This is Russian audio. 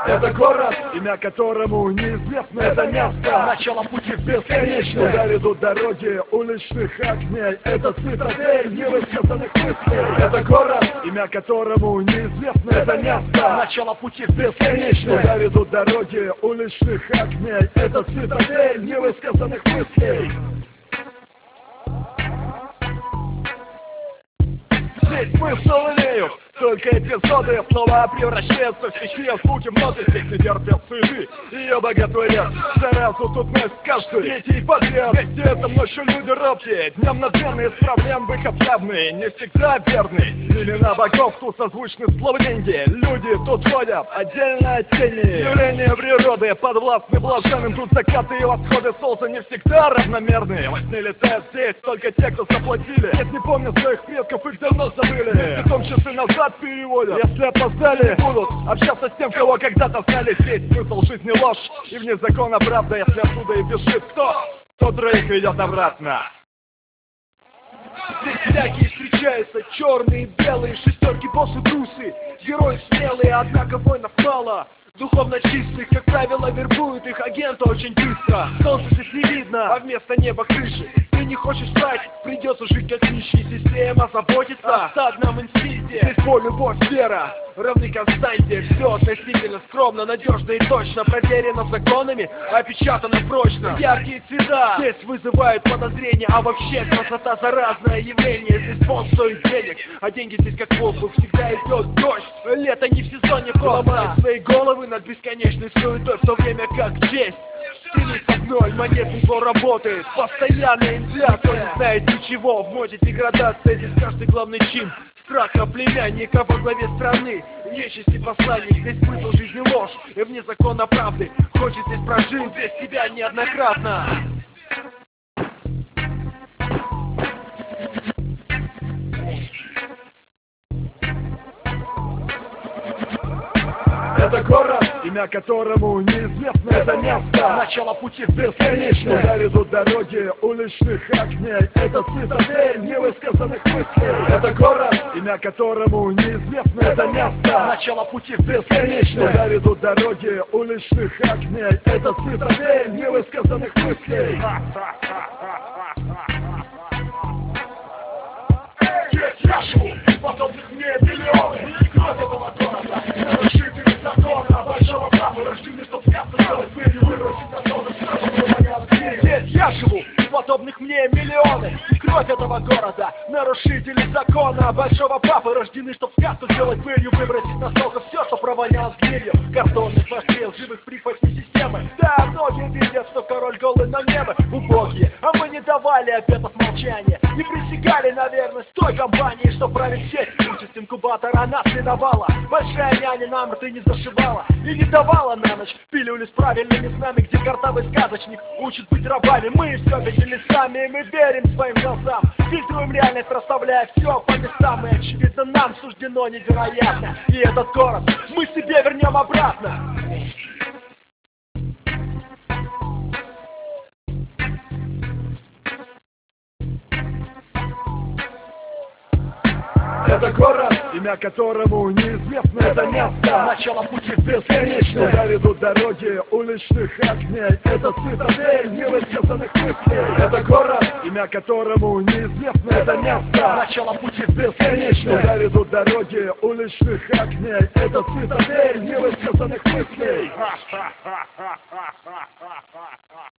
Это город, имя которому неизвестно это место. Начало пути в бесконечность. Туда ведут дороги уличных огней. Это цитадель невысказанных мыслей. Это город, имя которому неизвестно это место. Начало пути в бесконечность. Туда ведут дороги уличных огней. Это цитадель невысказанных мыслей. Здесь смысл имеют только эпизоды снова превращаются в тихие звуки в ноты. Здесь не терпят суеты, ее боготворят. Заразу тут носит каждый третий подряд. Вместе этом ночью люди робкие, днем надменные, с проблем выход явный, не всегда верный. Имена богов тут созвучны словленье. Люди тут ходят отдельно от тени. Явления природы подвластны блаженным. Тут закаты и восходы солнца не всегда равномерные. Во сне летают здесь только те, кто заплатили. Нет, не помнят своих предков, их давно забыли. Языком часы назад переводят. Если опоздали, будут общаться с тем, кого когда-то знали. Здесь смысл жизни ложь и вне закона правда. Если оттуда и бежит кто, то троих ведет обратно. Здесь всякие встречаются, черные, белые, шестерки, боссы, трусы. Герои смелые, однако воинов мало. Духовно чистых, как правило, вербуют их агенты очень быстро. Солнце здесь не видно, а вместо неба крыши. Ты не хочешь спать, придется жить как нищий. Система заботится о стадном инстинкте. Здесь боль, любовь, вера равны константе. Все относительно скромно, надежно и точно. Проверено законами, опечатано прочно. Яркие цвета здесь вызывают подозрения. А вообще красота заразное явление. Здесь фон стоит денег, а деньги здесь как воздух. Всегда идет дождь, лето не в сезоне коста. Ломают свои головы над бесконечной суетой, в то время как честь стремится в ноль. Монетный двор работает, постоянная инфляция. Не знает ничего, в моде деградация. Здесь каждый главный чин страха племянника во главе страны. Нечисти посланник, здесь смысл жизни ложь и вне закона правды. Хочет здесь прожить, здесь себя неоднократно. Это город, имя которому неизвестно это место. Начало пути в бесконечность. Туда ведут дороги уличных огней. Это цитадель невысказанных мыслей. Это город, имя которому неизвестно это место. Начало пути в бесконечность. Туда ведут дороги уличных огней. Это цитадель невысказанных мыслей. Здесь я живу, подобных мне миллионы. Кровь этого города, нарушители закона большого права, рождены, чтоб свято сделать пыль и выбросить на солнце все, что было не от. Здесь я живу, подобных мне миллионы. И кровь этого города, нарушители закона большого папы, рождены, чтоб свято сделать пылью, выбросить на солнце все, что провонялось гнилью. Картонный расстрел живых прихвостней системы. Да, многие видят, что король голый, но небо убогие. А мы не давали обетов молчания, не присягали на верность той компании, что правит сеть. Участь инкубатора нас миновала. Большая няня нам рты не зашивала и не давала на ночь пилюли с правильными снами, где картавый сказочник учит быть рабами. Мы все видели сами, и мы верим своим глазам. Фильтруем реальность, расставляя все по местам. И очевидно нам суждено невероятно. И этот город мы себе вернем обратно. Это город, имя которому неизвестно это место. Начало пути в бесконечность. Туда ведут дороги уличных огней. Это цитадель невысказанных мыслей. Это город, имя которому неизвестно это место. Начало пути в бесконечность. Туда ведут дороги уличных огней. Это цитадель невысказанных мыслей.